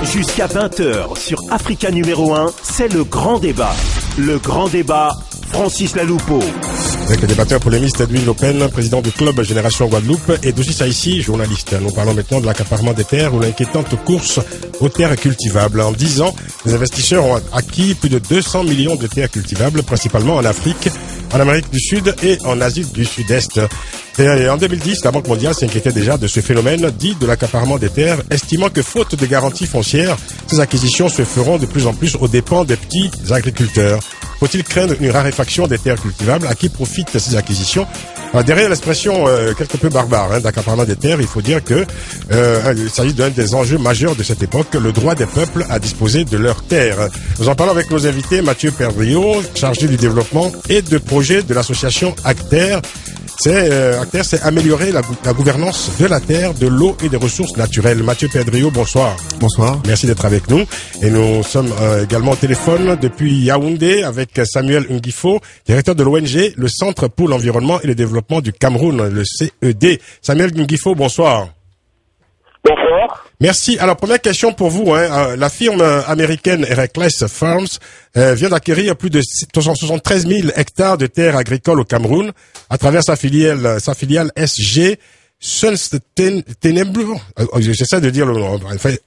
Jusqu'à 20h sur Africa numéro 1, c'est le grand débat. Le grand débat, Francis Laloupeau. Avec le débatteur polémiste Edwin Lopen, président du club Génération Guadeloupe, et Doji Saïssi, journaliste. Nous parlons maintenant de l'accaparement des terres ou l'inquiétante course aux terres cultivables. En 10 ans, les investisseurs ont acquis plus de 200 millions de terres cultivables, principalement en Afrique, en Amérique du Sud et en Asie du Sud-Est. Et en 2010, la Banque mondiale s'inquiétait déjà de ce phénomène dit de l'accaparement des terres, estimant que faute de garanties foncières, ces acquisitions se feront de plus en plus aux dépens des petits agriculteurs. Faut-il craindre une raréfaction des terres cultivables? À qui profitent ces acquisitions? Alors, derrière l'expression quelque peu barbare d'accaparement des terres, il faut dire que il s'agit d'un des enjeux majeurs de cette époque, le droit des peuples à disposer de leurs terres. Nous en parlons avec nos invités, Mathieu Perdriau, chargé du développement et de projet de l'association ACTER. ACTER, c'est améliorer la gouvernance de la terre, de l'eau et des ressources naturelles. Mathieu Perdriau, bonsoir. Bonsoir. Merci d'être avec nous. Et nous sommes également au téléphone depuis Yaoundé avec Samuel Ngifo, directeur de l'ONG, le Centre pour l'environnement et le développement du Cameroun, le CED. Samuel Ngifo, bonsoir. Bonsoir. Merci. Alors, première question pour vous. La firme américaine Reckless Farms vient d'acquérir plus de 73 000 hectares de terres agricoles au Cameroun à travers sa filiale SG Sustainable. J'essaie de dire le nom.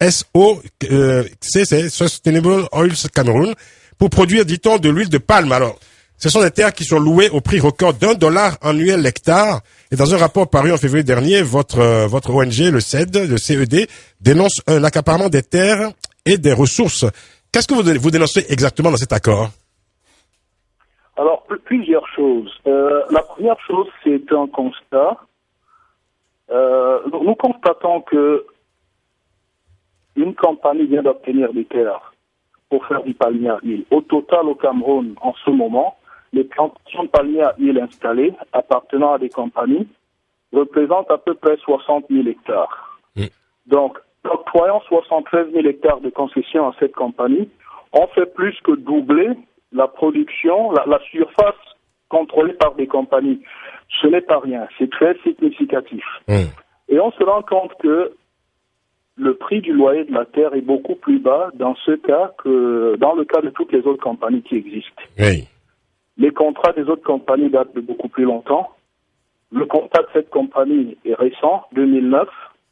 c'est Sustainable Oils Cameroun pour produire, dit-on, de l'huile de palme. Alors, ce sont des terres qui sont louées au prix record $1 annuel l'hectare. Et dans un rapport paru en février dernier, votre ONG, le CED, dénonce un accaparement des terres et des ressources. Qu'est-ce que vous dénoncez exactement dans cet accord? Alors, plusieurs choses. La première chose, c'est un constat. Nous constatons que une compagnie vient d'obtenir des terres pour faire du palmier à huile. Au total, au Cameroun, en ce moment, les plantations de palmiers à huile installées appartenant à des compagnies représentent à peu près 60 000 hectares. Donc, octroyant 73 000 hectares de concessions à cette compagnie, on fait plus que doubler la production, la surface contrôlée par des compagnies. Ce n'est pas rien, c'est très significatif. Et on se rend compte que le prix du loyer de la terre est beaucoup plus bas dans ce cas que dans le cas de toutes les autres compagnies qui existent. Oui. Les contrats des autres compagnies datent de beaucoup plus longtemps. Le contrat de cette compagnie est récent, 2009.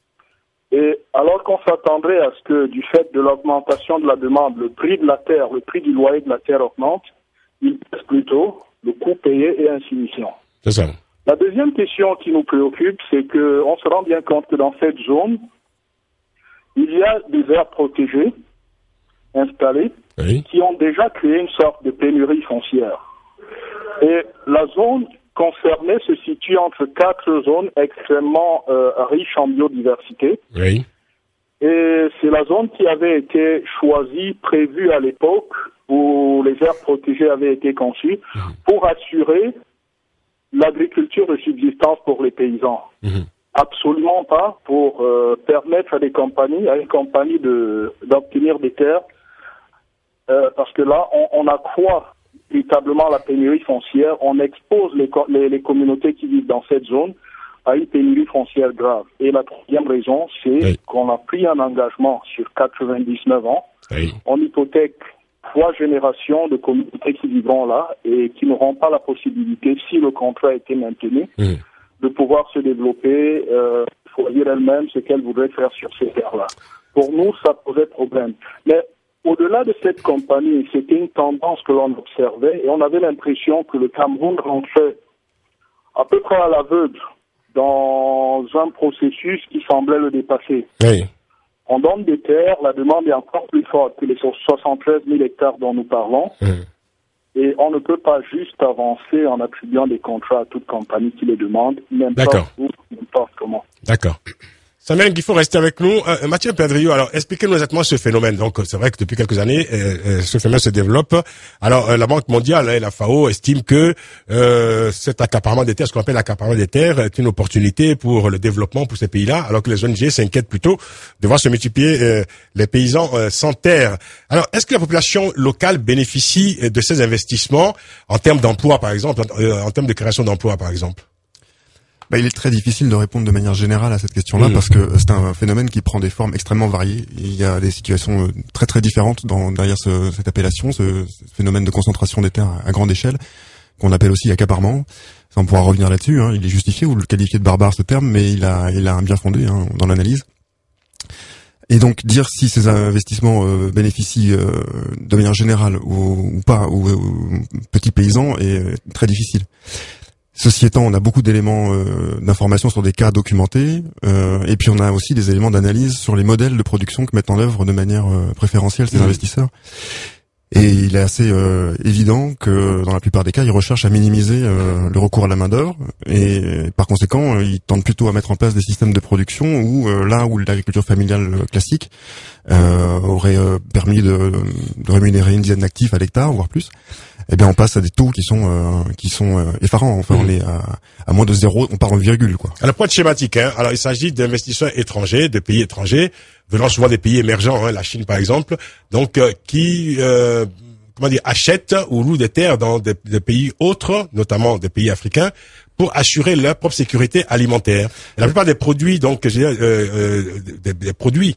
Et alors qu'on s'attendrait à ce que, du fait de l'augmentation de la demande, le prix de la terre, le prix du loyer de la terre augmente, il baisse plutôt, le coût payé est insignifiant. C'est ça. La deuxième question qui nous préoccupe, c'est qu'on se rend bien compte que dans cette zone, il y a des aires protégées installées qui ont déjà créé une sorte de pénurie foncière. Et la zone concernée se situe entre 4 zones extrêmement riches en biodiversité. Oui. Et c'est la zone qui avait été choisie, prévue à l'époque où les aires protégées avaient été conçues pour assurer l'agriculture de subsistance pour les paysans. Absolument pas pour permettre à une compagnie d'obtenir des terres, parce que là, on accroît véritablement la pénurie foncière, on expose les communautés qui vivent dans cette zone à une pénurie foncière grave. Et la troisième raison, c'est qu'on a pris un engagement sur 99 ans. On hypothèque 3 générations de communautés qui vivront là et qui n'auront pas la possibilité, si le contrat était maintenu, de pouvoir se développer, choisir elles-mêmes ce qu'elles voudraient faire sur ces terres-là. Pour nous, ça posait problème. Mais au-delà de cette compagnie, c'était une tendance que l'on observait et on avait l'impression que le Cameroun rentrait à peu près à l'aveugle dans un processus qui semblait le dépasser. On donne des terres, la demande est encore plus forte que les 73 000 hectares dont nous parlons. Et on ne peut pas juste avancer en attribuant des contrats à toute compagnie qui les demande, n'importe où, n'importe comment. D'accord. Samuel, il faut rester avec nous. Mathieu Perdriau, alors expliquez-nous exactement ce phénomène. Donc c'est vrai que depuis quelques années, ce phénomène se développe. Alors la Banque mondiale et la FAO estiment que cet accaparement des terres, ce qu'on appelle l'accaparement des terres, est une opportunité pour le développement pour ces pays-là, alors que les ONG s'inquiètent plutôt de voir se multiplier les paysans sans terre. Alors est-ce que la population locale bénéficie de ces investissements en termes d'emploi, par exemple, en termes de création d'emplois, par exemple? Il est très difficile de répondre de manière générale à cette question-là parce que c'est un phénomène qui prend des formes extrêmement variées. Il y a des situations très très différentes derrière cette appellation, ce phénomène de concentration des terres à grande échelle, qu'on appelle aussi accaparement. Ça, on pourra revenir là-dessus. Il est justifié, vous le qualifiez de barbare ce terme, mais il a un bien fondé dans l'analyse. Et donc dire si ces investissements bénéficient de manière générale ou pas aux petits paysans est très difficile. Ceci étant, on a beaucoup d'éléments d'information sur des cas documentés, et puis on a aussi des éléments d'analyse sur les modèles de production que mettent en œuvre de manière préférentielle ces investisseurs. Et il est assez évident que dans la plupart des cas, ils recherchent à minimiser le recours à la main-d'œuvre, et par conséquent, ils tentent plutôt à mettre en place des systèmes de production où là où l'agriculture familiale classique aurait permis de rémunérer une dizaine d'actifs à l'hectare, voire plus. Eh bien, on passe à des taux qui sont effarants. Enfin, on est à moins de 0, on part en virgule, quoi. Alors, point schématique, Alors, il s'agit d'investisseurs étrangers, de pays étrangers, venant souvent des pays émergents, la Chine, par exemple, donc, qui, achètent ou louent des terres dans des pays autres, notamment des pays africains, pour assurer leur propre sécurité alimentaire. Et la plupart des produits, donc, des produits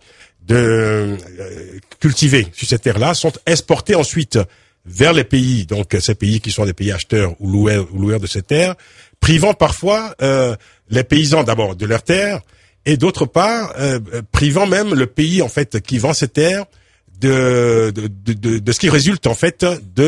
cultivés sur ces terres-là sont exportés ensuite vers les pays, donc ces pays qui sont des pays acheteurs ou loueurs de ces terres, privant parfois les paysans d'abord de leurs terres et d'autre part privant même le pays en fait qui vend ces terres de ce qui résulte en fait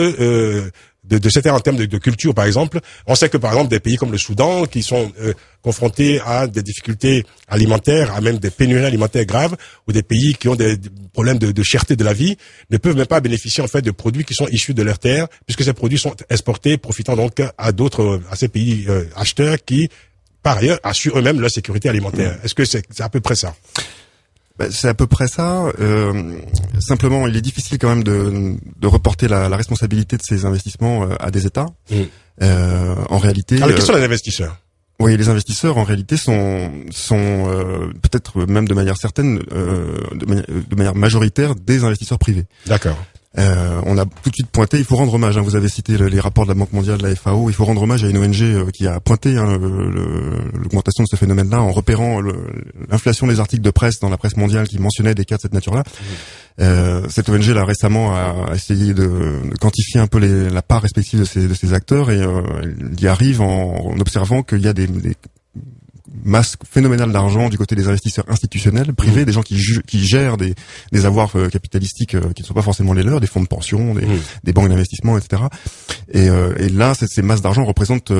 de ces terres en termes de culture, par exemple. On sait que, par exemple, des pays comme le Soudan, qui sont confrontés à des difficultés alimentaires, à même des pénuries alimentaires graves, ou des pays qui ont des problèmes de cherté de la vie, ne peuvent même pas bénéficier, en fait, de produits qui sont issus de leurs terres, puisque ces produits sont exportés, profitant donc à ces pays acheteurs qui, par ailleurs, assurent eux-mêmes leur sécurité alimentaire. Est-ce que c'est à peu près ça? C'est à peu près ça. Simplement, il est difficile quand même de reporter la responsabilité de ces investissements à des États. En réalité, alors, quels sont les investisseurs? Oui, les investisseurs en réalité sont peut-être même de manière certaine, de manière majoritaire, des investisseurs privés. D'accord. On a tout de suite pointé, il faut rendre hommage, vous avez cité les rapports de la Banque mondiale, de la FAO, il faut rendre hommage à une ONG qui a pointé l'augmentation de ce phénomène-là en repérant l'inflation des articles de presse dans la presse mondiale qui mentionnaient des cas de cette nature-là. Cette ONG-là récemment a essayé de quantifier un peu la part respective de ces acteurs et elle y arrive en observant qu'il y a des masse phénoménale d'argent du côté des investisseurs institutionnels, privés, des gens qui gèrent des avoirs capitalistiques qui ne sont pas forcément les leurs, des fonds de pension, des banques d'investissement, etc. Et là, ces masses d'argent représentent,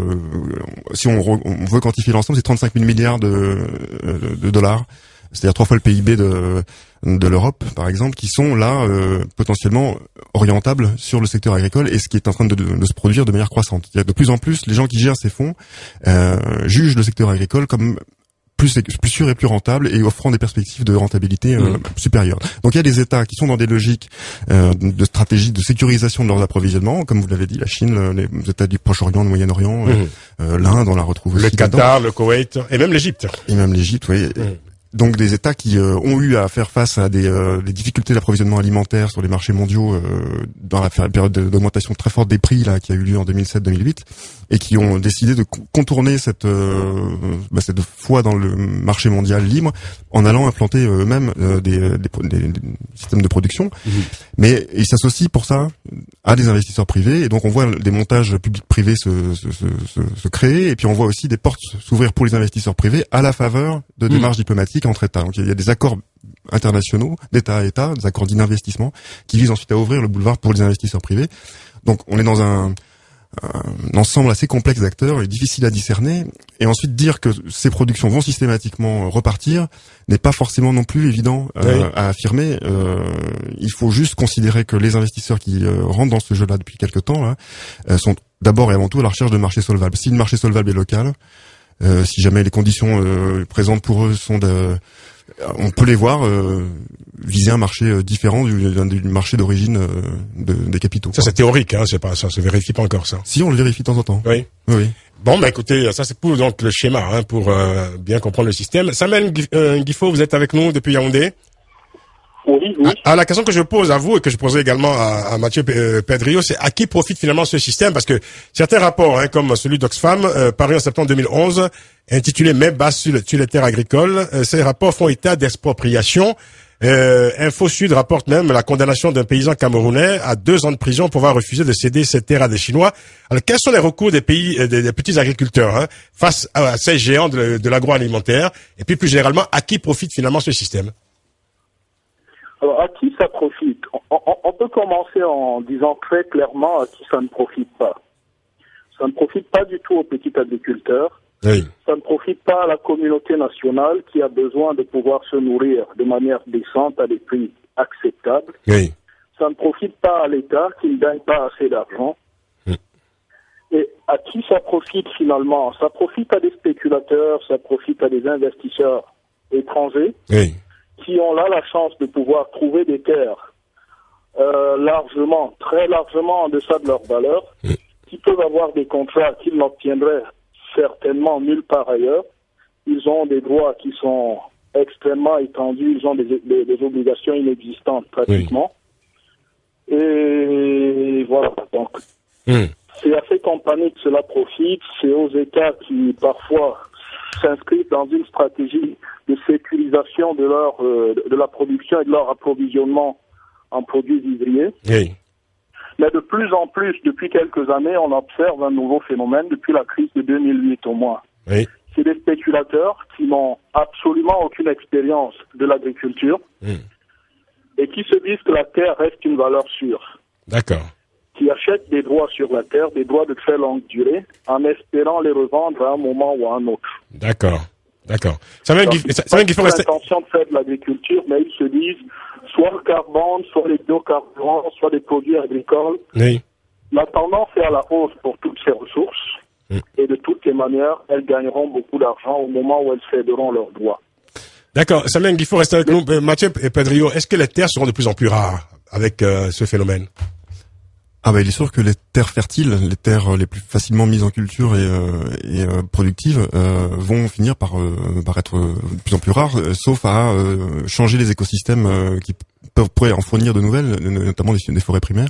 si on veut quantifier l'ensemble, c'est 35 000 milliards de dollars, c'est-à-dire 3 fois le PIB de l'Europe, par exemple, qui sont là potentiellement orientables sur le secteur agricole et ce qui est en train de se produire de manière croissante. C'est-à-dire que de plus en plus, les gens qui gèrent ces fonds jugent le secteur agricole comme plus sûr et plus rentable et offrant des perspectives de rentabilité supérieures. Donc il y a des États qui sont dans des logiques de stratégie de sécurisation de leurs approvisionnements, comme vous l'avez dit, la Chine, les États du Proche-Orient, du Moyen-Orient, l'Inde, on la retrouve aussi. Le Qatar, le Koweït et même l'Égypte. Et même l'Égypte, oui. Donc des États qui ont eu à faire face à des difficultés d'approvisionnement alimentaire sur les marchés mondiaux dans la période d'augmentation très forte des prix là qui a eu lieu en 2007-2008 et qui ont décidé de contourner cette foi dans le marché mondial libre en allant implanter eux-mêmes des systèmes de production. Mais ils s'associent pour ça à des investisseurs privés et donc on voit des montages publics-privés se créer et puis on voit aussi des portes s'ouvrir pour les investisseurs privés à la faveur de démarches diplomatiques entre États. Donc il y a des accords internationaux d'État à État, des accords d'investissement qui visent ensuite à ouvrir le boulevard pour les investisseurs privés. Donc on est dans un ensemble assez complexe d'acteurs et difficile à discerner. Et ensuite dire que ces productions vont systématiquement repartir n'est pas forcément non plus évident à affirmer. Il faut juste considérer que les investisseurs qui rentrent dans ce jeu-là depuis quelque temps là, sont d'abord et avant tout à la recherche de marchés solvables. Si le marché solvable est local, si jamais les conditions présentes pour eux sont on peut les voir viser un marché différent du marché d'origine des capitaux. Ça c'est théorique, c'est pas ça se vérifie pas encore ça. Si on le vérifie de temps en temps. Oui. Bon, écoutez, ça c'est pour donc le schéma, pour bien comprendre le système. Samuel Guifo, vous êtes avec nous depuis Yaoundé. Oui. Alors, la question que je pose à vous et que je posais également à Mathieu Pedrillo, c'est à qui profite finalement ce système? Parce que certains rapports, comme celui d'Oxfam, paru en septembre 2011, intitulé « Main basse sur les terres agricoles », ces rapports font état d'expropriation. Info Sud rapporte même la condamnation d'un paysan camerounais à 2 ans de prison pour avoir refusé de céder ses terres à des Chinois. Alors, quels sont les recours des petits agriculteurs face à ces géants de l'agroalimentaire? Et puis, plus généralement, à qui profite finalement ce système? Alors, à qui ça profite? On peut commencer en disant très clairement à qui ça ne profite pas. Ça ne profite pas du tout aux petits agriculteurs. Oui. Ça ne profite pas à la communauté nationale qui a besoin de pouvoir se nourrir de manière décente à des prix acceptables. Oui. Ça ne profite pas à l'État qui ne gagne pas assez d'argent. Oui. Et à qui ça profite finalement? Ça profite à des spéculateurs, ça profite à des investisseurs étrangers. Oui. Qui ont là la chance de pouvoir trouver des terres très largement en deçà de leur valeur, qui peuvent avoir des contrats qu'ils n'obtiendraient certainement nulle part ailleurs. Ils ont des droits qui sont extrêmement étendus, ils ont des obligations inexistantes pratiquement. Oui. Et voilà, donc c'est à ces compagnies que cela profite, c'est aux États qui parfois s'inscrivent dans une stratégie de sécurisation de la production et de leur approvisionnement en produits vivriers. Oui. Mais de plus en plus, depuis quelques années, on observe un nouveau phénomène, depuis la crise de 2008 au moins. Oui. C'est des spéculateurs qui n'ont absolument aucune expérience de l'agriculture et qui se disent que la terre reste une valeur sûre. D'accord. Qui achètent des droits sur la terre, des droits de très longue durée, en espérant les revendre à un moment ou à un autre. D'accord. Ça veut dire qu'il faut rester... l'intention de faire de l'agriculture, mais ils se disent soit le carbone, soit les biocarburants, soit des produits agricoles. Oui. La tendance est à la hausse pour toutes ces ressources. Et de toutes les manières, elles gagneront beaucoup d'argent au moment où elles céderont leurs droits. D'accord. Samuel Guifo reste avec nous. Mathieu et Pedrillo, est-ce que les terres seront de plus en plus rares avec ce phénomène? Il est sûr que les terres fertiles, les terres les plus facilement mises en culture et productives, vont finir par être de plus en plus rares, sauf à changer les écosystèmes qui pourraient en fournir de nouvelles, notamment des forêts primaires.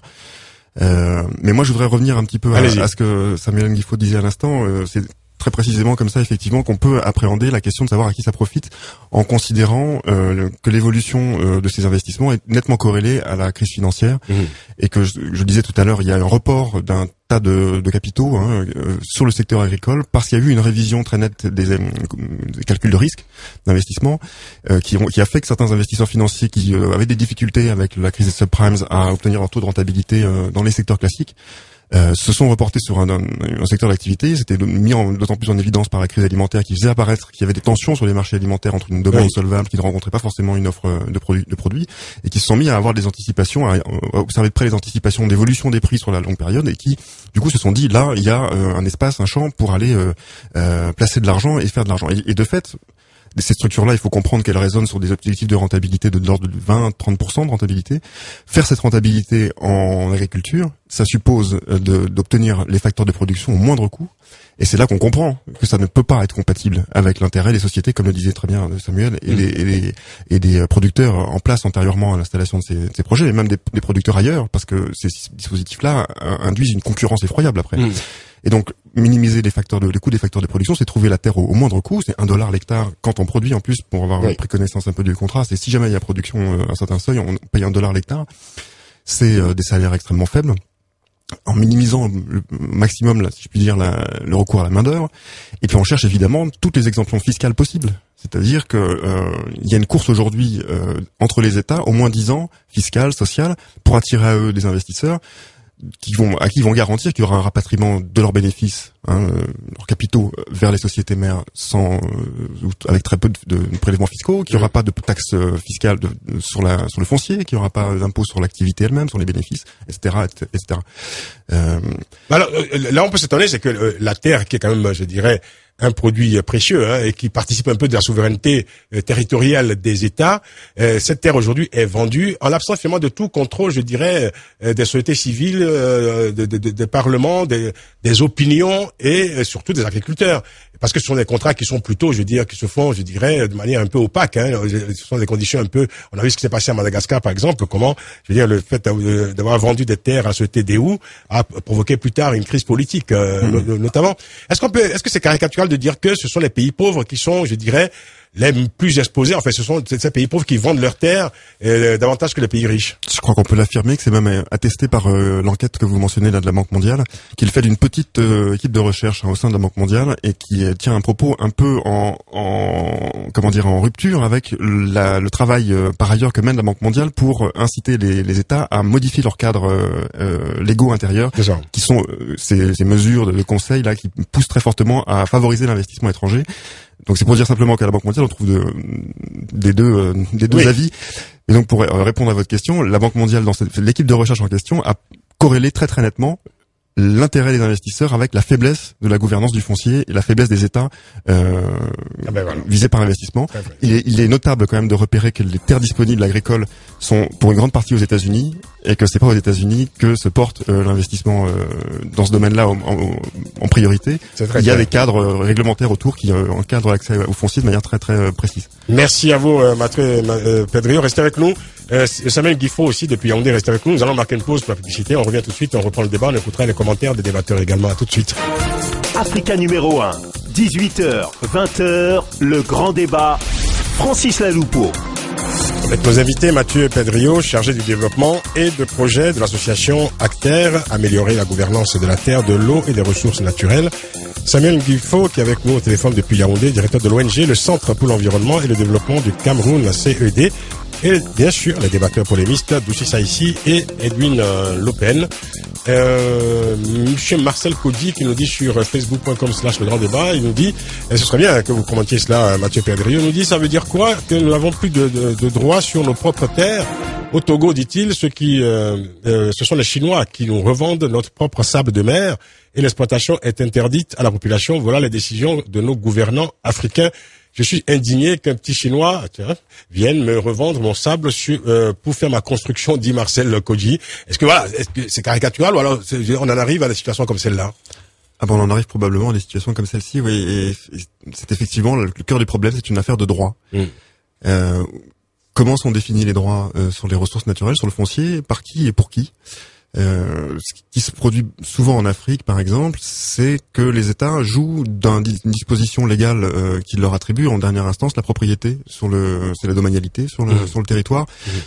Mais moi, je voudrais revenir un petit peu à ce que Samuel Nguifo disait à l'instant. C'est très précisément comme ça, effectivement, qu'on peut appréhender la question de savoir à qui ça profite, en considérant que l'évolution de ces investissements est nettement corrélée à la crise financière, et que je disais tout à l'heure, il y a un report d'un tas de capitaux sur le secteur agricole, parce qu'il y a eu une révision très nette des calculs de risque d'investissement, qui a fait que certains investisseurs financiers qui avaient des difficultés avec la crise des subprimes à obtenir un taux de rentabilité dans les secteurs classiques, se sont reportés sur un secteur d'activité. C'était mis d'autant plus en évidence par la crise alimentaire, qui faisait apparaître qu'il y avait des tensions sur les marchés alimentaires entre une demande solvable qui ne rencontrait pas forcément une offre de produits, et qui se sont mis à avoir des anticipations, à observer de près les anticipations d'évolution des prix sur la longue période, et qui du coup se sont dit là il y a un espace, un champ pour aller placer de l'argent et faire de l'argent. Et de fait, ces structures-là, il faut comprendre qu'elles résonnent sur des objectifs de rentabilité de l'ordre de 20-30% de rentabilité. Faire cette rentabilité en agriculture, ça suppose d'obtenir les facteurs de production au moindre coût. Et c'est là qu'on comprend que ça ne peut pas être compatible avec l'intérêt des sociétés, comme le disait très bien Samuel, et des producteurs en place antérieurement à l'installation de ces projets, et même des producteurs ailleurs, parce que ces dispositifs-là induisent une concurrence effroyable après. Et donc, minimiser les coûts des facteurs de production, c'est trouver la terre au moindre coût. C'est $1 l'hectare quand on produit. En plus, pour avoir pris connaissance un peu du contrat, c'est si jamais il y a production à un certain seuil, on paye $1 l'hectare. C'est des salaires extrêmement faibles. En minimisant le maximum, si je puis dire, le recours à la main d'œuvre. Et puis on cherche évidemment toutes les exemptions fiscales possibles. C'est-à-dire que il y a une course aujourd'hui entre les États, au moins 10 ans, fiscale, sociale, pour attirer à eux des investisseurs à qui ils vont garantir qu'il y aura un rapatriement de leurs bénéfices, leurs capitaux vers les sociétés mères avec très peu de prélèvements fiscaux, qu'il n'y aura pas de taxes fiscales sur le foncier, qu'il n'y aura pas d'impôts sur l'activité elle-même, sur les bénéfices, etc., etc. Alors là, on peut s'étonner, c'est que la terre, qui est quand même, je dirais, un produit précieux et qui participe un peu de la souveraineté territoriale des États. Cette terre aujourd'hui est vendue en l'absence finalement de tout contrôle, je dirais, des sociétés civiles, des parlements, des opinions et surtout des agriculteurs. Parce que ce sont des contrats qui sont plutôt, qui se font, je dirais, de manière un peu opaque. Ce sont des conditions un peu. On a vu ce qui s'est passé à Madagascar, par exemple. Comment, le fait d'avoir vendu des terres à la société Daewoo a provoqué plus tard une crise politique, notamment. Est-ce que c'est caricatural de dire que ce sont les pays pauvres qui sont, je dirais, les plus exposés? En fait, ce sont ces pays pauvres qui vendent leurs terres davantage que les pays riches. Je crois qu'on peut l'affirmer, que c'est même attesté par l'enquête que vous mentionnez là de la Banque mondiale, qui est le fait d'une petite équipe de recherche au sein de la Banque mondiale et qui tient un propos un peu en rupture avec le travail par ailleurs que mène la Banque mondiale pour inciter les États à modifier leur cadre légaux intérieurs, qui sont ces mesures de conseil là qui poussent très fortement à favoriser l'investissement étranger. Donc c'est pour dire simplement qu'à la Banque mondiale on trouve des deux avis. Et donc pour répondre à votre question, la Banque mondiale dans l'équipe de recherche en question a corrélé très très nettement l'intérêt des investisseurs avec la faiblesse de la gouvernance du foncier et la faiblesse des États visés par l'investissement. Il est notable quand même de repérer que les terres disponibles agricoles sont pour une grande partie aux États-Unis et que c'est pas aux États-Unis que se porte l'investissement dans ce domaine-là en priorité. Il y a des cadres réglementaires autour qui encadrent l'accès au foncier de manière très très précise. Merci à vous, Mathieu Pedrillo. Restez avec nous. Samuel Guifo aussi depuis Yaoundé, restez avec nous. Nous allons marquer une pause pour la publicité. On revient tout de suite, on reprend le débat, on écoutera les commentaires des débatteurs également. À tout de suite. Africa numéro 1, 18h, 20h, le grand débat. Francis Laloupeau. Avec nos invités, Mathieu Pedrillo, chargé du développement et de projet de l'association ACTER, améliorer la gouvernance de la terre, de l'eau et des ressources naturelles. Samuel Guifo, qui est avec nous au téléphone depuis Yaoundé, directeur de l'ONG, le Centre pour l'environnement et le développement du Cameroun, CED. Et bien sûr, les débatteurs polémistes, Douchy Saïssi et Edwin Lopen. Monsieur Marcel Kodji qui nous dit sur facebook.com/le grand débat, il nous dit, et ce serait bien que vous commentiez cela, Mathieu Pedrillo, nous dit, ça veut dire quoi? Que nous n'avons plus de droits sur nos propres terres. Au Togo, dit-il, ce sont les Chinois qui nous revendent notre propre sable de mer et l'exploitation est interdite à la population. Voilà les décisions de nos gouvernants africains. Je suis indigné qu'un petit Chinois vienne me revendre mon sable pour faire ma construction, dit Marcel Kodji. Est-ce que c'est caricatural ou alors on en arrive à des situations comme celle-là? On en arrive probablement à des situations comme celle-ci, oui. Et c'est effectivement le cœur du problème, c'est une affaire de droit. Comment sont définis les droits sur les ressources naturelles, sur le foncier, par qui et pour qui? Ce qui se produit souvent en Afrique, par exemple, c'est que les États jouent d'une disposition légale qui leur attribue en dernière instance la propriété c'est la domanialité sur le territoire.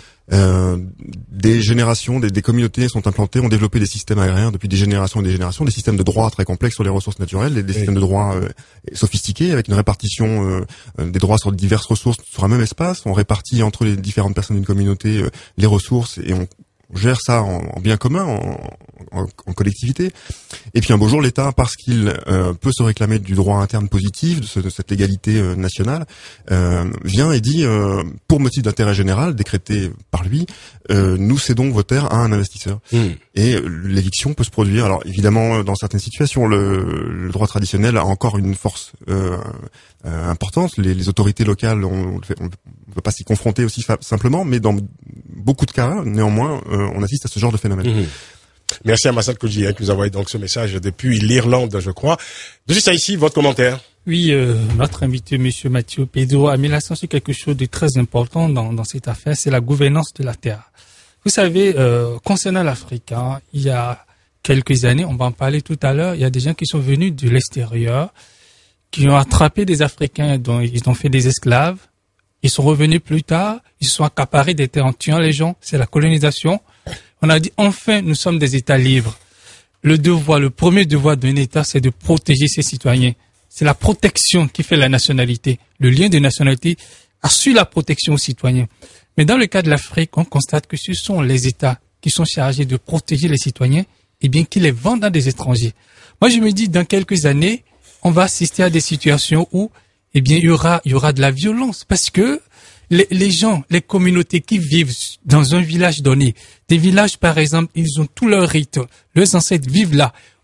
Des générations, des communautés sont implantées, ont développé des systèmes agraires depuis des générations et des générations, des systèmes de droit très complexes sur les ressources naturelles, des systèmes de droit sophistiqués avec une répartition des droits sur diverses ressources sur un même espace. On répartit entre les différentes personnes d'une communauté les ressources et on gère ça en bien commun, en collectivité. Et puis un beau jour, l'État, parce qu'il peut se réclamer du droit interne positif, de cette légalité nationale, vient et dit, pour motif d'intérêt général, décrété par lui, nous cédons vos terres à un investisseur. Et l'éviction peut se produire. Alors évidemment, dans certaines situations, le droit traditionnel a encore une force importante. Les autorités locales, on ne peut pas s'y confronter aussi simplement, mais dans beaucoup de cas, néanmoins, on assiste à ce genre de phénomène. Merci à Marcel Kodji qui nous a envoyé donc ce message depuis l'Irlande, je crois. De juste ici, votre commentaire. Oui, notre invité, Monsieur Mathieu Pedrillo, a mis l'accent sur quelque chose de très important dans cette affaire, c'est la gouvernance de la terre. Vous savez, concernant l'Afrique, il y a quelques années, on va en parler tout à l'heure, il y a des gens qui sont venus de l'extérieur, qui ont attrapé des Africains, dont ils ont fait des esclaves. Ils sont revenus plus tard, ils se sont accaparés des terres en tuant les gens, c'est la colonisation. On a dit, enfin, nous sommes des États libres. Le premier devoir d'un État, c'est de protéger ses citoyens. C'est la protection qui fait la nationalité. Le lien de nationalité assure la protection aux citoyens. Mais dans le cas de l'Afrique, on constate que ce sont les États qui sont chargés de protéger les citoyens, et bien qui les vendent à des étrangers. Moi, je me dis, dans quelques années, on va assister à des situations où, eh bien, il y aura de la violence, parce que les gens, les communautés qui vivent dans un village donné, des villages, par exemple, ils ont tous leurs rites, leurs ancêtres vivent là.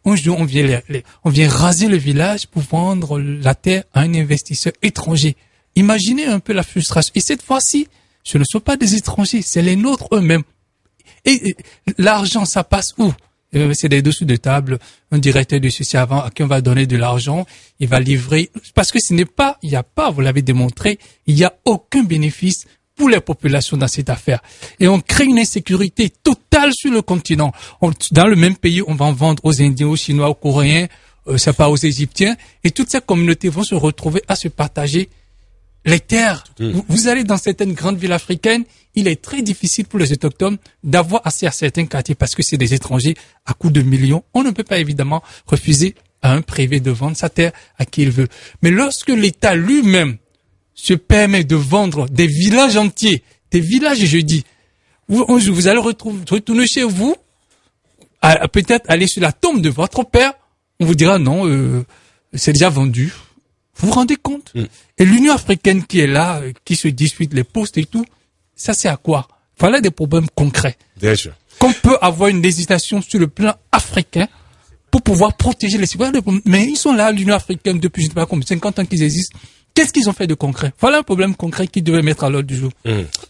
Un jour, on vient raser le village pour vendre la terre à un investisseur étranger. Imaginez un peu la frustration. Et cette fois-ci, ce ne sont pas des étrangers, c'est les nôtres eux-mêmes. Et l'argent, ça passe où? C'est des dessous de table, un directeur de ceci avant à qui on va donner de l'argent, il va livrer, parce que il n'y a pas, vous l'avez démontré, il n'y a aucun bénéfice pour les populations dans cette affaire. Et on crée une insécurité totale sur le continent. Dans le même pays, on va en vendre aux Indiens, aux Chinois, aux Coréens, c'est pas aux Égyptiens, et toutes ces communautés vont se retrouver à se partager les terres. Vous allez dans certaines grandes villes africaines, il est très difficile pour les autochtones d'avoir accès à certains quartiers parce que c'est des étrangers à coût de millions. On ne peut pas évidemment refuser à un privé de vendre sa terre à qui il veut. Mais lorsque l'État lui-même se permet de vendre des villages entiers, des villages, je dis, vous allez retourner chez vous, peut-être aller sur la tombe de votre père, on vous dira non, c'est déjà vendu. Vous vous rendez compte? Et l'Union africaine qui est là, qui se dispute les postes et tout, ça c'est à quoi? Voilà des problèmes concrets. Bien sûr. Qu'on peut avoir une législation sur le plan africain pour pouvoir protéger les citoyens. Mais ils sont là, l'Union africaine, depuis je ne sais pas combien, 50 ans qu'ils existent. Qu'est-ce qu'ils ont fait de concret? Voilà un problème concret qu'ils devaient mettre à l'ordre du jour.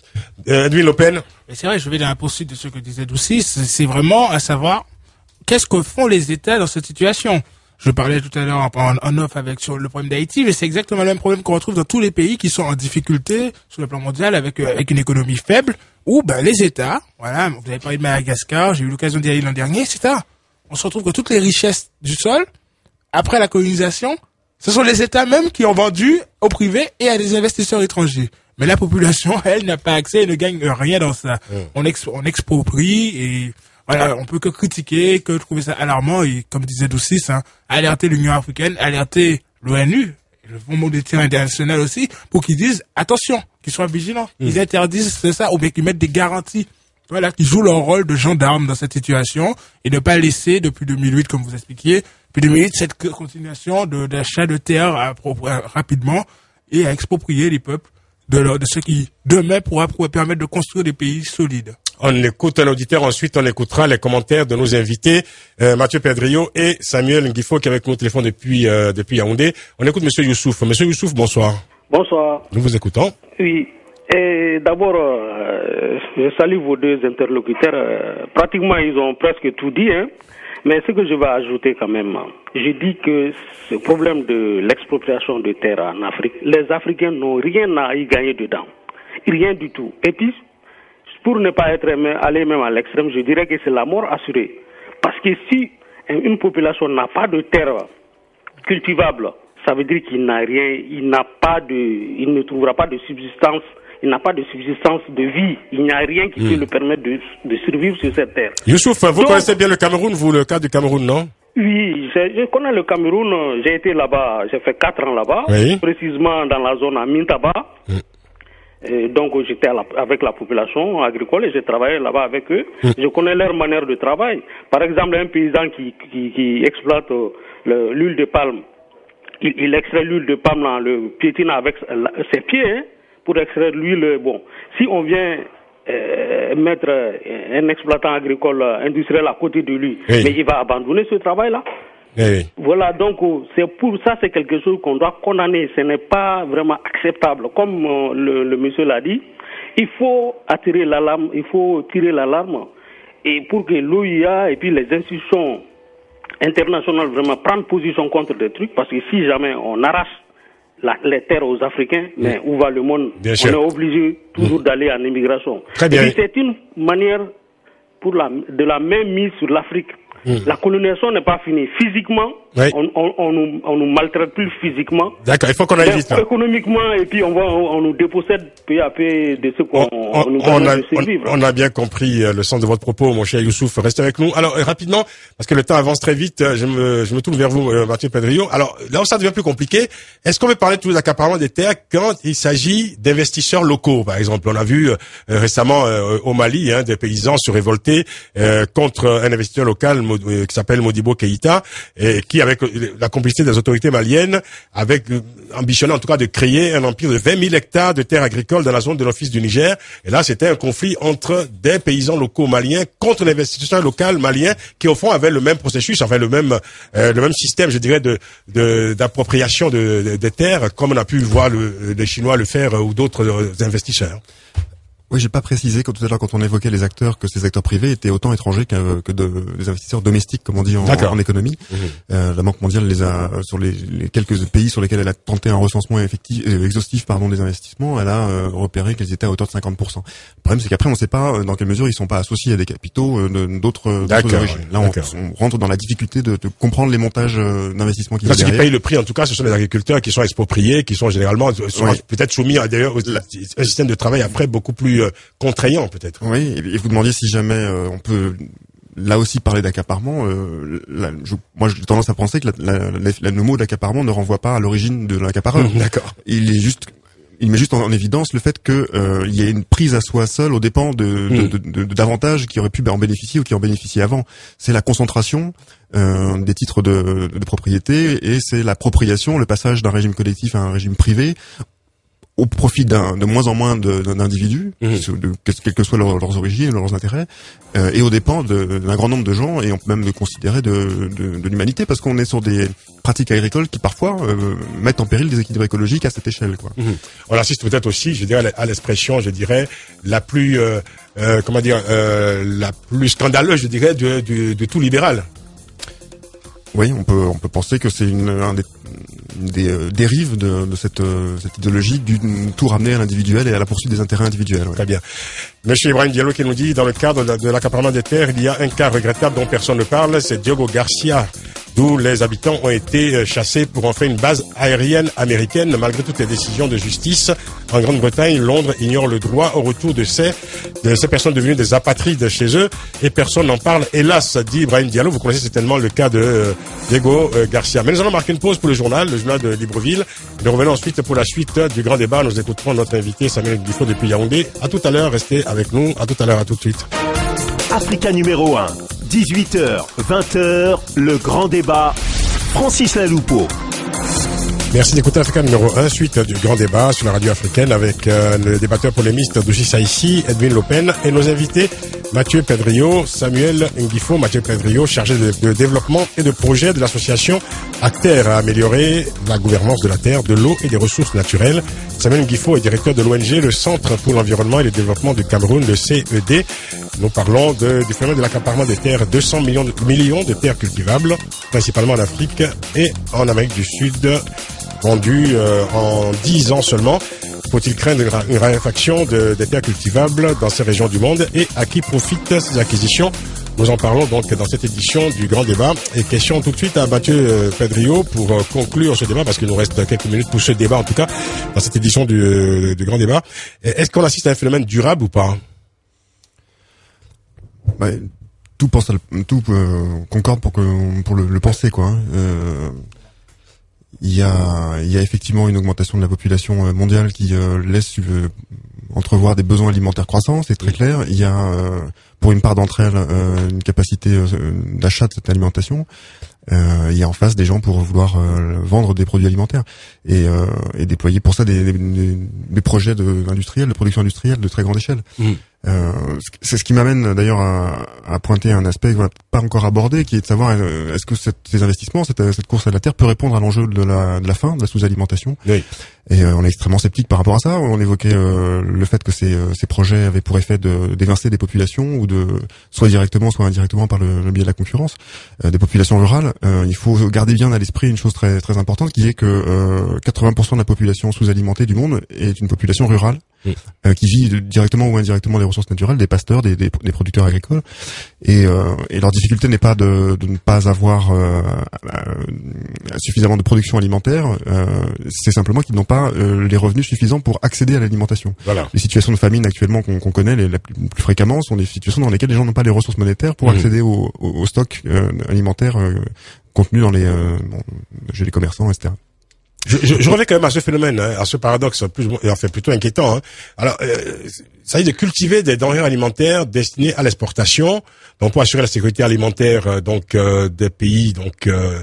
Edwin Lopen. C'est vrai, je vais dans la poursuite de ce que disait Doucis. C'est vraiment à savoir qu'est-ce que font les États dans cette situation. Je parlais tout à l'heure en off sur le problème d'Haïti, mais c'est exactement le même problème qu'on retrouve dans tous les pays qui sont en difficulté sur le plan mondial avec une économie faible, où les États, voilà, vous avez parlé de Madagascar, j'ai eu l'occasion d'y aller l'an dernier, etc. On se retrouve que toutes les richesses du sol, après la colonisation, ce sont les États même qui ont vendu au privé et à des investisseurs étrangers. Mais la population, elle, n'a pas accès et ne gagne rien dans ça. On exproprie et voilà, on peut que critiquer, que trouver ça alarmant et, comme disait Doucis, alerter l'Union africaine, alerter l'ONU, le Fonds monétaire international aussi, pour qu'ils disent attention, qu'ils soient vigilants, qu'ils interdisent ça, ou bien qu'ils mettent des garanties, voilà, qu'ils jouent leur rôle de gendarme dans cette situation et ne pas laisser depuis 2008, comme vous expliquiez, depuis 2008 cette continuation d'achat de terre rapidement et à exproprier les peuples de ce qui demain pourra permettre de construire des pays solides. On écoute un auditeur, ensuite on écoutera les commentaires de nos invités, Mathieu Pedrillo et Samuel Nguifo qui est avec nous au téléphone depuis Yaoundé. On écoute Monsieur Youssouf. Monsieur Youssouf, bonsoir. Bonsoir. Nous vous écoutons. Oui. Et d'abord, je salue vos deux interlocuteurs. Pratiquement, ils ont presque tout dit, hein. Mais ce que je vais ajouter quand même, je dis que ce problème de l'expropriation de terre en Afrique, les Africains n'ont rien à y gagner dedans. Rien du tout. Et puis, pour ne pas aller même à l'extrême, je dirais que c'est la mort assurée. Parce que si une population n'a pas de terre cultivable, ça veut dire qu'il n'a rien, il ne trouvera pas de subsistance, il n'a pas de subsistance de vie, il n'y a rien qui peut le permettre de survivre sur cette terre. Youssouf, vous connaissez bien le Cameroun, vous, le cas du Cameroun, non? Oui, je connais le Cameroun, j'ai été là-bas, j'ai fait 4 ans là-bas, précisément dans la zone à Mintaba. Et donc j'étais avec la population agricole et j'ai travaillé là-bas avec eux. Je connais leur manière de travail. Par exemple, un paysan qui exploite l'huile de palme, il extrait l'huile de palme, le piétine avec ses pieds pour extraire l'huile. Bon, si on vient mettre un exploitant agricole industriel à côté de lui, mais il va abandonner ce travail-là. Voilà, donc c'est pour ça, c'est quelque chose qu'on doit condamner. Ce n'est pas vraiment acceptable. Comme le monsieur l'a dit, il faut attirer l'alarme, il faut tirer l'alarme, et pour que l'OIA et puis les institutions internationales vraiment prennent position contre des trucs, parce que si jamais on arrache les terres aux Africains, mais où va le monde? On est obligé toujours d'aller en immigration. Très bien. Et c'est une manière de la même mise sur l'Afrique. La colonisation n'est pas finie. Physiquement, on nous maltraite plus physiquement. D'accord, il faut qu'on aille vite. Économiquement, et puis on nous dépossède peu à peu de ce qu'on nous permet de survivre. On a bien compris le sens de votre propos, mon cher Youssouf. Restez avec nous. Alors, rapidement, parce que le temps avance très vite, je me tourne vers vous, Mathieu Pedrillo. Alors, là où ça devient plus compliqué, est-ce qu'on veut parler de tout l'accaparement des terres quand il s'agit d'investisseurs locaux, par exemple? On a vu récemment au Mali, des paysans se révolter contre un investisseur local qui s'appelle Modibo Keïta, et qui puis avec la complicité des autorités maliennes, avec ambitionnant en tout cas de créer un empire de 20 000 hectares de terres agricoles dans la zone de l'Office du Niger. Et là, c'était un conflit entre des paysans locaux maliens contre l'investisseur local malien qui au fond avait le même processus, enfin le même système, je dirais, d'appropriation des terres, comme on a pu voir les Chinois le faire ou d'autres investisseurs. Oui, j'ai pas précisé tout à l'heure quand on évoquait les acteurs que ces acteurs privés étaient autant étrangers que des investisseurs domestiques, comme on dit en économie. La Banque mondiale les a sur les quelques pays sur lesquels elle a tenté un recensement exhaustif des investissements, elle a repéré qu'ils étaient à hauteur de 50%. Le problème c'est qu'après on ne sait pas dans quelle mesure ils sont pas associés à des capitaux d'autres origines. Là on rentre dans la difficulté de comprendre les montages d'investissement qui qui payent le prix en tout cas ce sont les agriculteurs qui sont expropriés, qui sont généralement peut-être soumis à d'ailleurs un système de travail après beaucoup plus contraignant peut-être. Oui, et vous demandiez si jamais on peut là aussi parler d'accaparement. Moi j'ai tendance à penser que le mot d'accaparement ne renvoie pas à l'origine de l'accapareur. D'accord. Il met juste en évidence le fait que il y a une prise à soi seul aux dépens d'avantages qui auraient pu en bénéficier ou qui en bénéficiaient avant. C'est la concentration des titres de propriété et c'est l'appropriation, le passage d'un régime collectif à un régime privé au profit de moins en moins d'individus, quelles que soient leurs origines, leurs intérêts, et aux dépens d'un grand nombre de gens, et on peut même le considérer de l'humanité, parce qu'on est sur des pratiques agricoles qui parfois mettent en péril des équilibres écologiques à cette échelle, quoi. On assiste peut-être aussi, je dirais, à l'expression, je dirais, la plus la plus scandaleuse, je dirais, de tout libéral. Oui, on peut penser que c'est une des dérives de cette idéologie du tout ramener à l'individuel et à la poursuite des intérêts individuels. Ouais. Très bien. Monsieur Ibrahim Diallo qui nous dit, dans le cadre de l'accaparement des terres, il y a un cas regrettable dont personne ne parle, c'est Diogo Garcia, d'où les habitants ont été chassés pour en faire une base aérienne américaine. Malgré toutes les décisions de justice en Grande-Bretagne, Londres ignore le droit au retour de ces personnes devenues des apatrides chez eux et personne n'en parle. Hélas, dit Ibrahim Diallo, vous connaissez certainement le cas de Diego Garcia. Mais nous allons marquer une pause pour le journal de Libreville. Nous revenons ensuite pour la suite du grand débat. Nous écouterons notre invité Samuel Guifo depuis Yaoundé. À tout à l'heure, restez avec nous. À tout à l'heure, à tout de suite. Africa numéro 1, 18h, 20h, le grand débat, Francis Laloupeau. Merci d'écouter Africa numéro 1, suite du grand débat sur la radio africaine avec le débatteur polémiste Douchi Saïssi, Edwin Lopen et nos invités Mathieu Pedrio, Samuel Nguifo. Mathieu Pedrio, chargé de développement et de projet de l'association ACTER à améliorer la gouvernance de la terre, de l'eau et des ressources naturelles. Samuel Nguifo est directeur de l'ONG, le Centre pour l'environnement et le développement du Cameroun, le CED. Nous parlons du phénomène de l'accaparement des terres, 200 millions de terres cultivables, principalement en Afrique et en Amérique du Sud, vendues en 10 ans seulement. Faut-il craindre une raréfaction des terres cultivables dans ces régions du monde et à qui profitent ces acquisitions? Nous en parlons donc dans cette édition du Grand Débat. Et question tout de suite à Mathieu Pedrio pour conclure ce débat, parce qu'il nous reste quelques minutes pour ce débat, en tout cas, dans cette édition du Grand Débat. Est-ce qu'on assiste à un phénomène durable ou pas? Tout concorde pour le penser, quoi. Il y a effectivement une augmentation de la population mondiale qui laisse entrevoir des besoins alimentaires croissants, c'est très clair. Il y a pour une part d'entre elles une capacité d'achat de cette alimentation. Il y a en face des gens pour vouloir vendre des produits alimentaires et déployer pour ça des projets industriels, de production industrielle de très grande échelle. C'est ce qui m'amène d'ailleurs à pointer un aspect qu'on n'a pas encore abordé, qui est de savoir est-ce que ces investissements, cette course à la terre peut répondre à l'enjeu de la faim, de la sous-alimentation. Oui. Et on est extrêmement sceptique par rapport à ça. On évoquait le fait que ces projets avaient pour effet d'évincer des populations ou soit directement, soit indirectement par le biais de la concurrence, des populations rurales. Il faut garder bien à l'esprit une chose très très importante, qui est que 80% de la population sous-alimentée du monde est une population rurale. Qui vit directement ou indirectement des ressources naturelles, des pasteurs, des producteurs agricoles, et leur difficulté n'est pas de ne pas avoir suffisamment de production alimentaire, c'est simplement qu'ils n'ont pas les revenus suffisants pour accéder à l'alimentation. Voilà. Les situations de famine actuellement qu'on connaît les plus fréquemment sont des situations dans lesquelles les gens n'ont pas les ressources monétaires pour accéder au stock alimentaire contenu dans chez les commerçants, etc. Je reviens quand même à ce phénomène, à ce paradoxe plutôt inquiétant. Alors, ça veut dire de cultiver des denrées alimentaires destinées à l'exportation, donc pour assurer la sécurité alimentaire des pays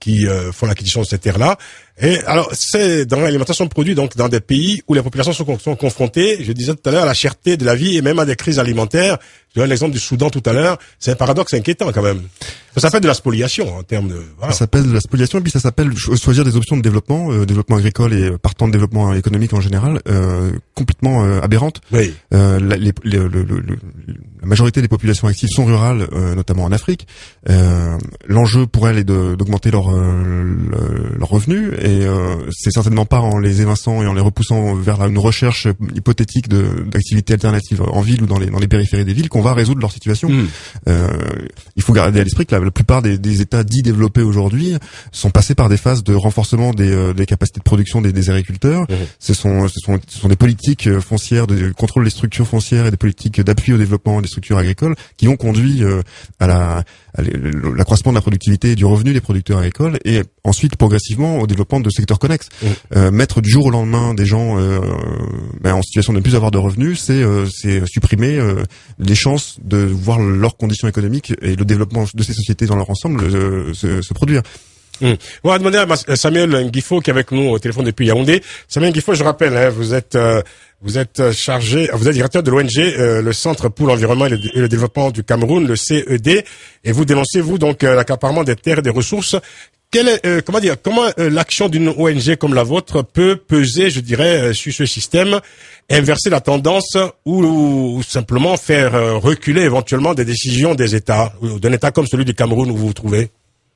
qui font l'acquisition de ces terres-là. Et alors, c'est dans l'alimentation de produits, donc dans des pays où les populations sont confrontées, je disais tout à l'heure, à la cherté de la vie et même à des crises alimentaires. Je donne l'exemple du Soudan tout à l'heure. C'est un paradoxe inquiétant quand même. Ça s'appelle de la spoliation en termes de... Voilà. Ça s'appelle de la spoliation et puis ça s'appelle choisir des options de développement, développement agricole et partant de développement économique en général, complètement aberrantes. Oui. La majorité des populations actives sont rurales, notamment en Afrique. L'enjeu pour elles est d'augmenter leurs revenus et c'est certainement pas en les évinçant et en les repoussant vers une recherche hypothétique d'activités alternatives en ville ou dans les périphéries des villes qu'on va résoudre leur situation. Il faut garder à l'esprit que la plupart des États dits développés aujourd'hui sont passés par des phases de renforcement des capacités de production des agriculteurs. Ce sont des politiques foncières, de contrôle des structures foncières et des politiques d'appui au développement des structures agricoles qui ont conduit à l'accroissement de la productivité et du revenu des producteurs agricoles et ensuite progressivement au développement de secteurs connexes. Mettre du jour au lendemain des gens en situation de ne plus avoir de revenus, c'est supprimer les chances de voir leurs conditions économiques et le développement de ces sociétés dans leur ensemble se produire. On va demander à Samuel Nguifo qui est avec nous au téléphone depuis Yaoundé. Samuel Nguifo, je rappelle, vous êtes directeur de l'ONG, le Centre pour l'environnement et le développement du Cameroun, le CED, et vous dénoncez donc l'accaparement des terres et des ressources. Comment l'action d'une ONG comme la vôtre peut peser, je dirais, sur ce système, inverser la tendance ou simplement faire reculer éventuellement des décisions des États, ou d'un État comme celui du Cameroun où vous vous trouvez?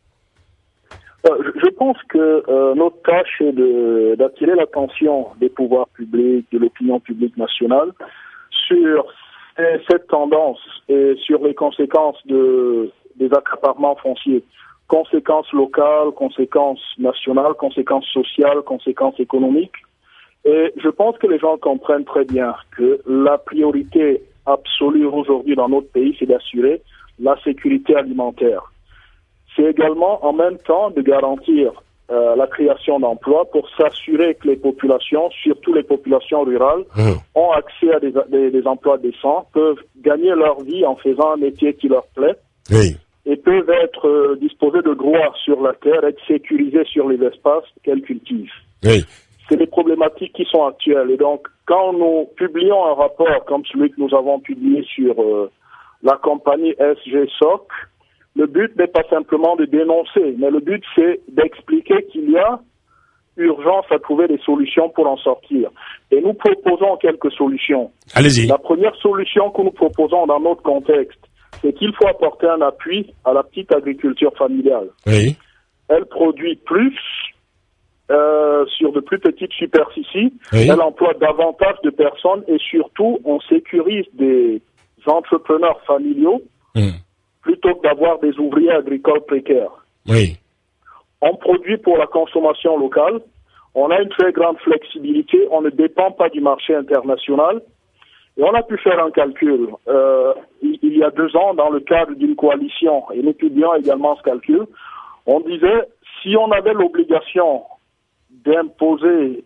Je pense que notre tâche est d'attirer l'attention des pouvoirs publics, de l'opinion publique nationale sur cette tendance et sur les conséquences des accaparements fonciers. Conséquences locales, conséquences nationales, conséquences sociales, conséquences économiques. Et je pense que les gens comprennent très bien que la priorité absolue aujourd'hui dans notre pays, c'est d'assurer la sécurité alimentaire. C'est également en même temps de garantir la création d'emplois pour s'assurer que les populations, surtout les populations rurales, ont accès à des emplois décents, peuvent gagner leur vie en faisant un métier qui leur plaît. Oui. Et peuvent être disposés de droits sur la terre, être sécurisés sur les espaces qu'elles cultivent. Oui. C'est les problématiques qui sont actuelles. Et donc, quand nous publions un rapport comme celui que nous avons publié sur la compagnie SGSOC, le but n'est pas simplement de dénoncer, mais le but c'est d'expliquer qu'il y a urgence à trouver des solutions pour en sortir. Et nous proposons quelques solutions. Allez-y. La première solution que nous proposons dans notre contexte, c'est qu'il faut apporter un appui à la petite agriculture familiale. Oui. Elle produit plus sur de plus petites superficies, oui. Elle emploie davantage de personnes et surtout on sécurise des entrepreneurs familiaux plutôt que d'avoir des ouvriers agricoles précaires. Oui. On produit pour la consommation locale, on a une très grande flexibilité, on ne dépend pas du marché international. Et on a pu faire un calcul il y a 2 ans dans le cadre d'une coalition, et nous publions également ce calcul. On disait, si on avait l'obligation d'imposer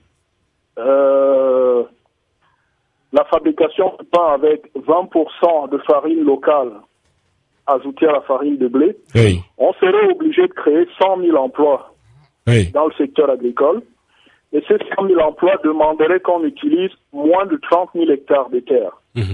la fabrication de pain avec 20% de farine locale ajoutée à la farine de blé, oui. On serait obligé de créer 100 000 emplois dans le secteur agricole. Et ces 100 000 emplois demanderaient qu'on utilise moins de 30 000 hectares de terre.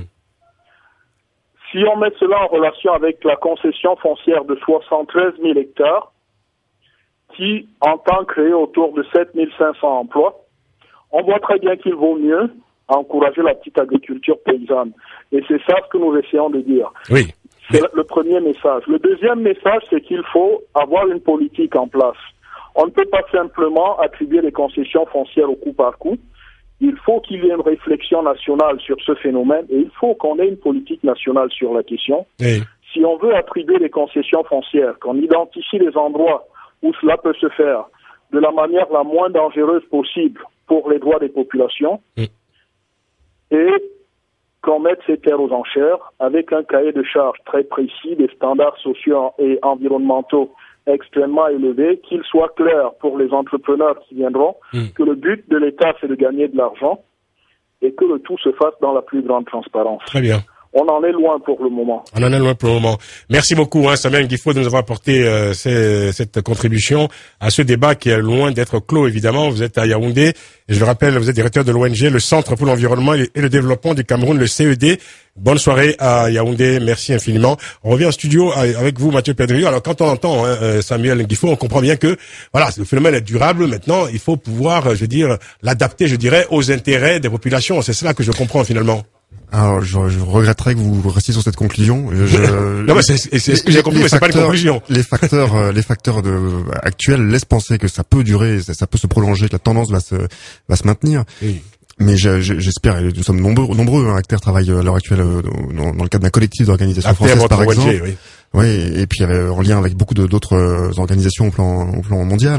Si on met cela en relation avec la concession foncière de 73 000 hectares, qui entend créer autour de 7 500 emplois, on voit très bien qu'il vaut mieux encourager la petite agriculture paysanne. Et c'est ça ce que nous essayons de dire. Oui. C'est le premier message. Le deuxième message, c'est qu'il faut avoir une politique en place. On ne peut pas simplement attribuer les concessions foncières au coup par coup. Il faut qu'il y ait une réflexion nationale sur ce phénomène et il faut qu'on ait une politique nationale sur la question. Oui. Si on veut attribuer les concessions foncières, qu'on identifie les endroits où cela peut se faire de la manière la moins dangereuse possible pour les droits des populations et qu'on mette ces terres aux enchères avec un cahier de charges très précis, des standards sociaux et environnementaux extrêmement élevés, qu'il soit clair pour les entrepreneurs qui viendront que le but de l'État c'est de gagner de l'argent et que le tout se fasse dans la plus grande transparence. Très bien. on en est loin pour le moment. On en est loin pour le moment. Merci beaucoup, Samuel Nguifo, de nous avoir apporté cette contribution à ce débat qui est loin d'être clos, évidemment. Vous êtes à Yaoundé, et je le rappelle, vous êtes directeur de l'ONG, le Centre pour l'environnement et le développement du Cameroun, le CED. Bonne soirée à Yaoundé, merci infiniment. On revient en studio avec vous, Mathieu Pedriou. Alors, quand on entend Samuel Nguifo, on comprend bien que, voilà, le phénomène est durable. Maintenant, il faut pouvoir, l'adapter, aux intérêts des populations. C'est cela que je comprends, finalement. Alors, je regretterais que vous restiez sur cette conclusion. Non, mais c'est ce que j'ai compris, mais c'est pas une conclusion. Les facteurs actuels laissent penser que ça peut durer, ça peut se prolonger, que la tendance va se maintenir. Oui. Mais j'espère, et nous sommes nombreux, Acter travaille à l'heure actuelle dans le cadre d'un collectif d'organisations françaises, par exemple. ONG, oui, et puis en lien avec beaucoup d'autres organisations au plan mondial.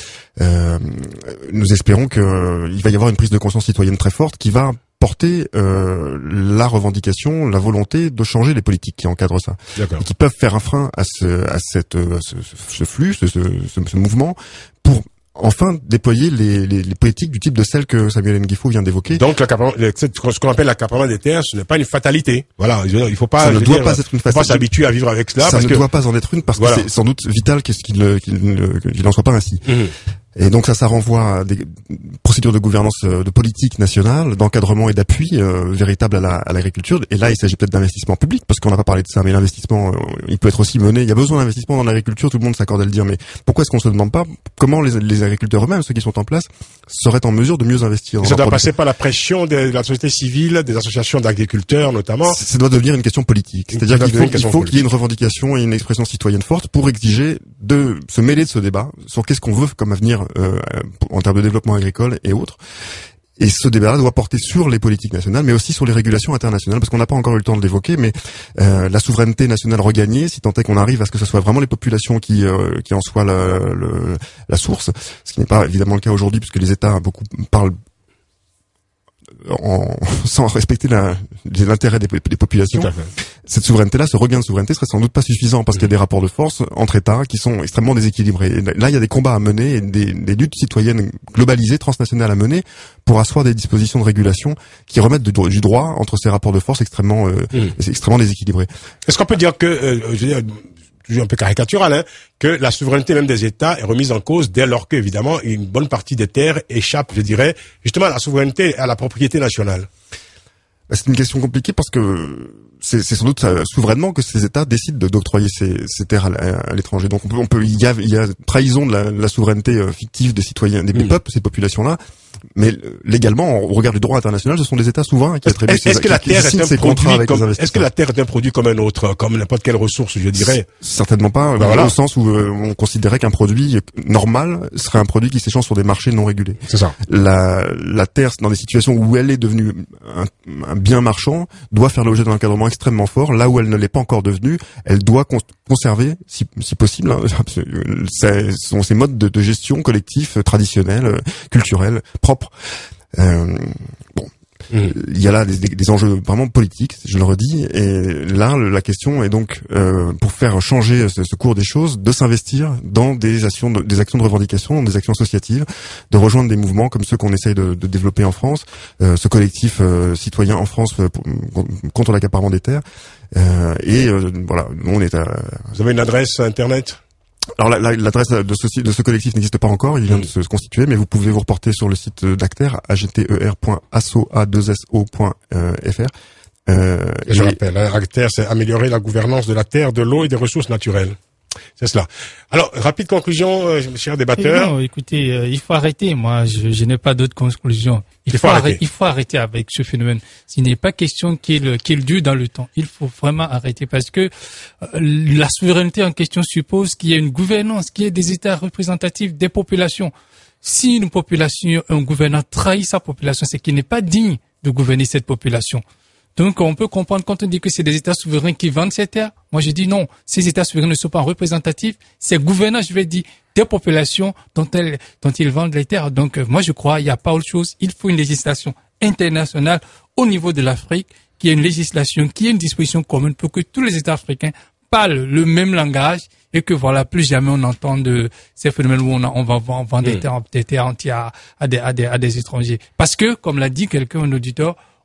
Nous espérons qu'il va y avoir une prise de conscience citoyenne très forte qui va porter la revendication, la volonté de changer les politiques qui encadrent ça, et qui peuvent faire un frein à ce flux, ce mouvement, pour enfin déployer les politiques du type de celles que Samuel Nguifo vient d'évoquer. Donc ce qu'on appelle l'accaparement des terres, ce n'est pas une fatalité. Voilà, il faut pas. Ça ne doit pas être une fatalité. Il faut pas s'habituer à vivre avec cela. Ça ne doit pas en être une parce que c'est sans doute vital qu'il n'en soit pas ainsi. Et donc ça renvoie à des procédures de gouvernance de politique nationale, d'encadrement et d'appui véritable à l'agriculture. Et là, il s'agit peut-être d'investissement public, parce qu'on n'a pas parlé de ça, mais l'investissement, il peut être aussi mené. Il y a besoin d'investissement dans l'agriculture, tout le monde s'accorde à le dire. Mais pourquoi est-ce qu'on se demande pas comment les agriculteurs eux-mêmes, ceux qui sont en place, seraient en mesure de mieux investir? Ça doit passer par la pression de la société civile, des associations d'agriculteurs notamment. Ça doit devenir une question politique. C'est-à-dire qu'il faut qu'il y ait une revendication et une expression citoyenne forte pour exiger de se mêler de ce débat sur qu'est-ce qu'on veut comme avenir en termes de développement agricole et autres. Et ce débat-là doit porter sur les politiques nationales, mais aussi sur les régulations internationales, parce qu'on n'a pas encore eu le temps de l'évoquer, mais la souveraineté nationale regagnée, si tant est qu'on arrive à ce que ce soit vraiment les populations qui en soient la source, ce qui n'est pas évidemment le cas aujourd'hui, puisque les États parlent sans respecter l'intérêt des populations. Cette souveraineté-là, ce regain de souveraineté serait sans doute pas suffisant parce qu'il y a des rapports de force entre États qui sont extrêmement déséquilibrés. Et là, il y a des combats à mener et des luttes citoyennes globalisées, transnationales à mener pour asseoir des dispositions de régulation qui remettent du droit entre ces rapports de force extrêmement déséquilibrés. Est-ce qu'on peut dire que, toujours un peu caricatural, que la souveraineté même des États est remise en cause dès lors que, évidemment, une bonne partie des terres échappe, justement à la souveraineté, à la propriété nationale? C'est une question compliquée parce que c'est sans doute souverainement que ces États décident d'octroyer ces terres à l'étranger. Donc il y a trahison de la souveraineté fictive des citoyens, des peuples, ces populations-là. Mais légalement, au regard du droit international, ce sont des États souverains qui attribuent Est-ce que la terre est un produit comme un autre, comme n'importe quelle ressource, je dirais? Certainement pas, au sens où on considérait qu'un produit normal serait un produit qui s'échange sur des marchés non régulés. C'est ça. La terre, dans des situations où elle est devenue un bien marchand, doit faire l'objet d'un encadrement extrêmement fort. Là où elle ne l'est pas encore devenue, elle doit conserver, si possible, ces modes de gestion collectifs, traditionnels, culturels, propres. Il y a là des enjeux vraiment politiques, je le redis, et là la question est donc pour faire changer ce cours des choses, de s'investir dans des actions de revendication, des actions associatives, de rejoindre des mouvements comme ceux qu'on essaye de développer en France, ce collectif citoyen en France contre l'accaparement des terres, voilà, nous on est à... Vous avez une adresse internet? Alors l'adresse de ce collectif n'existe pas encore, il vient de se constituer, mais vous pouvez vous reporter sur le site d'Acter, agter.asso.fr. Je rappelle, Acter, c'est améliorer la gouvernance de la terre, de l'eau et des ressources naturelles. C'est cela. Alors, rapide conclusion, chers débatteurs. Non, écoutez, il faut arrêter. Moi, je n'ai pas d'autre conclusion. Il faut arrêter avec ce phénomène. Ce n'est pas question qu'il dure dans le temps. Il faut vraiment arrêter parce que la souveraineté en question suppose qu'il y ait une gouvernance, qu'il y ait des États représentatifs des populations. Si une population, un gouvernant trahit sa population, c'est qu'il n'est pas digne de gouverner cette population. Donc, on peut comprendre quand on dit que c'est des États souverains qui vendent ces terres. Moi, je dis non. Ces États souverains ne sont pas représentatifs. C'est gouvernants, je vais dire, des populations dont ils vendent les terres. Donc, moi, je crois, il n'y a pas autre chose. Il faut une législation internationale au niveau de l'Afrique, qui est une législation, qui est une disposition commune pour que tous les États africains parlent le même langage et que voilà, plus jamais on entend de ces phénomènes où on va vendre des terres entières à des étrangers. Parce que, comme l'a dit quelqu'un, un auditeur,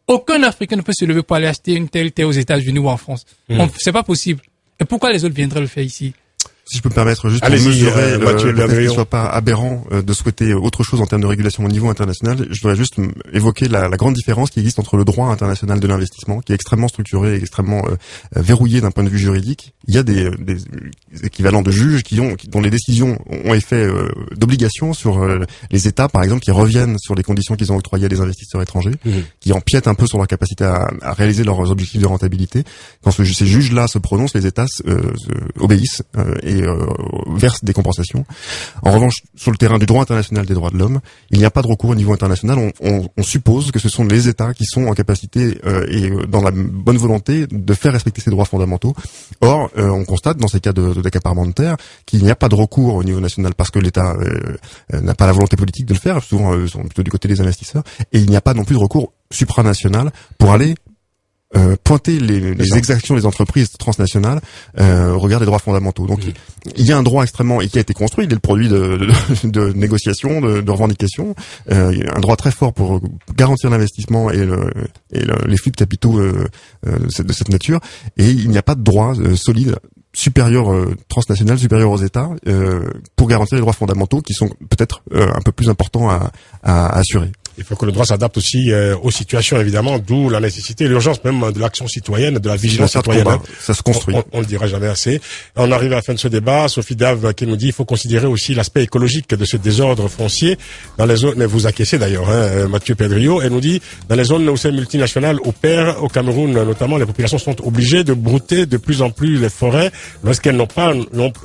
Aucun Africain ne peut se lever pour aller acheter une telle terre aux États-Unis ou en France. C'est pas possible. Et pourquoi les autres viendraient le faire ici? Si je peux me permettre, juste pour mesurer le fait qu'il ne soit pas aberrant de souhaiter autre chose en termes de régulation au niveau international, je voudrais juste évoquer la grande différence qui existe entre le droit international de l'investissement, qui est extrêmement structuré et extrêmement verrouillé d'un point de vue juridique. Il y a des équivalents de juges dont les décisions ont effet d'obligation sur les États, par exemple, qui reviennent sur les conditions qu'ils ont octroyées à des investisseurs étrangers, qui empiètent un peu sur leur capacité à réaliser leurs objectifs de rentabilité. Quand ces juges-là se prononcent, les États obéissent et verse des compensations. En revanche, sur le terrain du droit international des droits de l'homme, il n'y a pas de recours au niveau international. On suppose que ce sont les États qui sont en capacité et dans la bonne volonté de faire respecter ces droits fondamentaux. Or, on constate dans ces cas d'accaparement de terre qu'il n'y a pas de recours au niveau national parce que l'État n'a pas la volonté politique de le faire. Souvent, ils sont plutôt du côté des investisseurs. Et il n'y a pas non plus de recours supranational pour aller pointer les exactions des entreprises transnationales au regard des droits fondamentaux. Donc il y a un droit extrêmement et qui a été construit, il est le produit de négociations, de revendications, un droit très fort pour garantir l'investissement et les flux de capitaux de cette nature, et il n'y a pas de droit solide supérieur transnational, supérieur aux États pour garantir les droits fondamentaux qui sont peut-être un peu plus importants à assurer. Il faut que le droit s'adapte aussi aux situations, évidemment, d'où la nécessité, l'urgence même de l'action citoyenne, de la vigilance citoyenne. Ça se construit. On le dira jamais assez. On arrive à la fin de ce débat. Sophie Dave qui nous dit il faut considérer aussi l'aspect écologique de ce désordre foncier dans les zones. Vous acquiescez d'ailleurs, Mathieu Pedrio. Elle nous dit dans les zones où ces multinationales opèrent, au Cameroun notamment, les populations sont obligées de brouter de plus en plus les forêts lorsqu'elles n'ont pas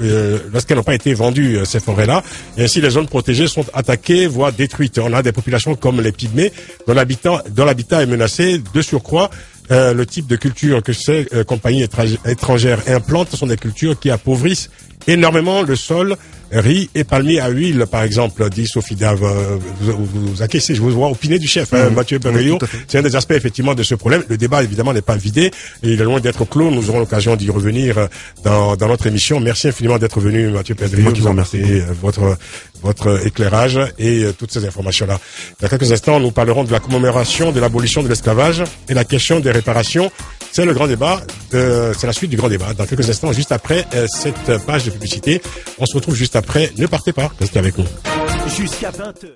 été vendues, ces forêts-là. Et ainsi, les zones protégées sont attaquées, voire détruites. On a des populations comme les pygmées, dont l'habitat est menacé. De surcroît, le type de culture que ces compagnies étrangères implantent sont des cultures qui appauvrissent énormément le sol. Riz et palmiers à huile, par exemple, dit Sophie Dave. Vous acquiescez, je vous vois opiner du chef, Mathieu Pedrio. C'est un des aspects, effectivement, de ce problème. Le débat, évidemment, n'est pas vidé. Et il est loin d'être clos. Nous aurons l'occasion d'y revenir dans notre émission. Merci infiniment d'être venu, Mathieu Pedrio. Moi qui vous remercie. Votre éclairage et toutes ces informations-là. Dans quelques instants, nous parlerons de la commémoration de l'abolition de l'esclavage et la question des réparations. C'est le grand débat, c'est la suite du grand débat. Dans quelques instants, juste après cette page de publicité, on se retrouve juste après. Ne partez pas, restez avec nous. Jusqu'à 20h.